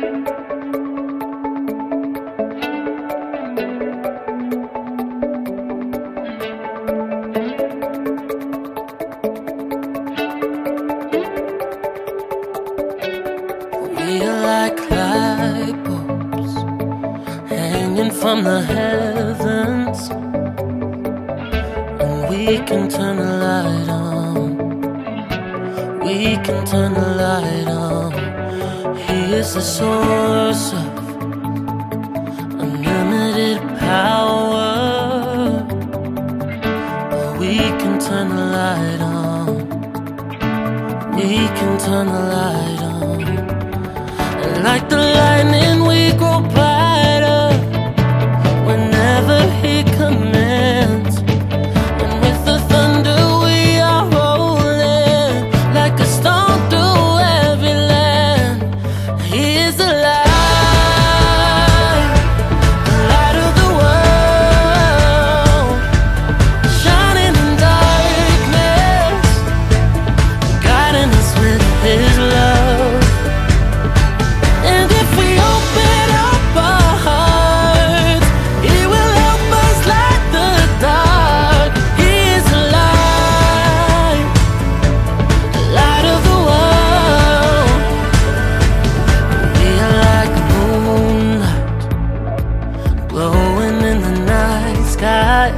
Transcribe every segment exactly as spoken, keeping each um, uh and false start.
We are like light bulbs hanging from the heavens, and we can turn the light on. We can turn the light on. He is the source of unlimited power. We can turn the light on. We can turn the light on. And like the lightning we grow brighter whenever he commands. And with the thunder we are rolling like a stone through every land. He is the light, the light of the world, shining in darkness, guiding us with his love. And if we open up our hearts, he will help us light the dark. He is the light, the light of the world. We are like moonlight, glowing in the night sky.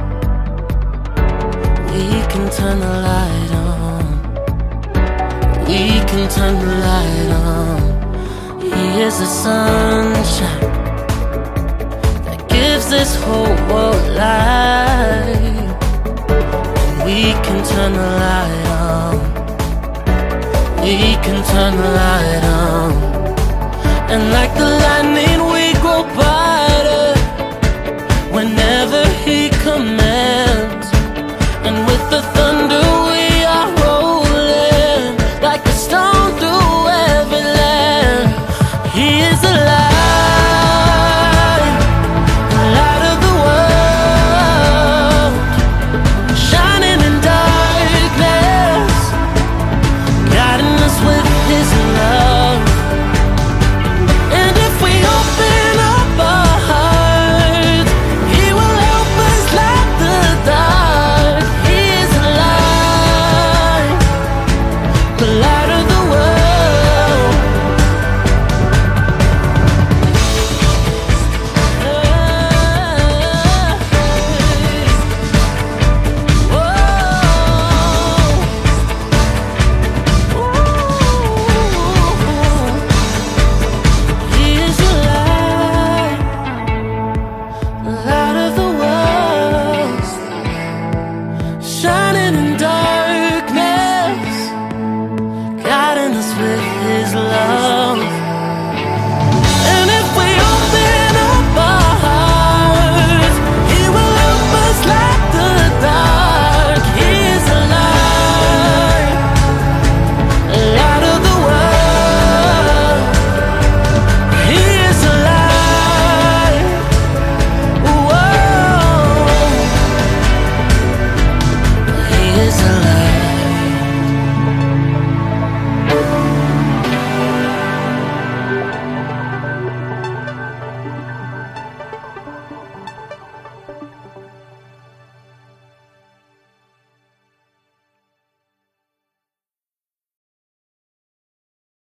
We can turn the light on. We can turn the light on. He is the sunshine that gives this whole world light. And we can turn the light on. We can turn the light on. And like the lightning we grow brighter whenever he commands. And with the thunder we are rolling like a stone through every land. He is the light, the light of the world, shining in darkness, guiding us with his love. And if we open up our hearts, he will help us light the dark. He is the light, the light.